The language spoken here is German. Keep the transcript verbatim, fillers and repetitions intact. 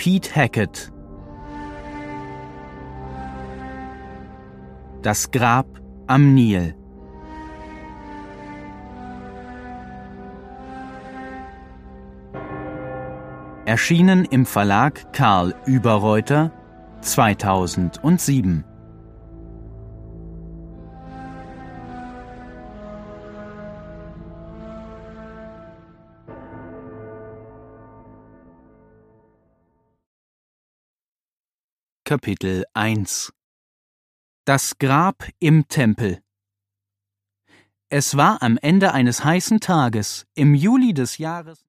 Pete Hackett. Das Grab am Nil. Erschienen im Verlag Karl Überreuter zweitausendsieben. Kapitel eins. Das Grab im Tempel. Es war am Ende eines heißen Tages im Juli des Jahres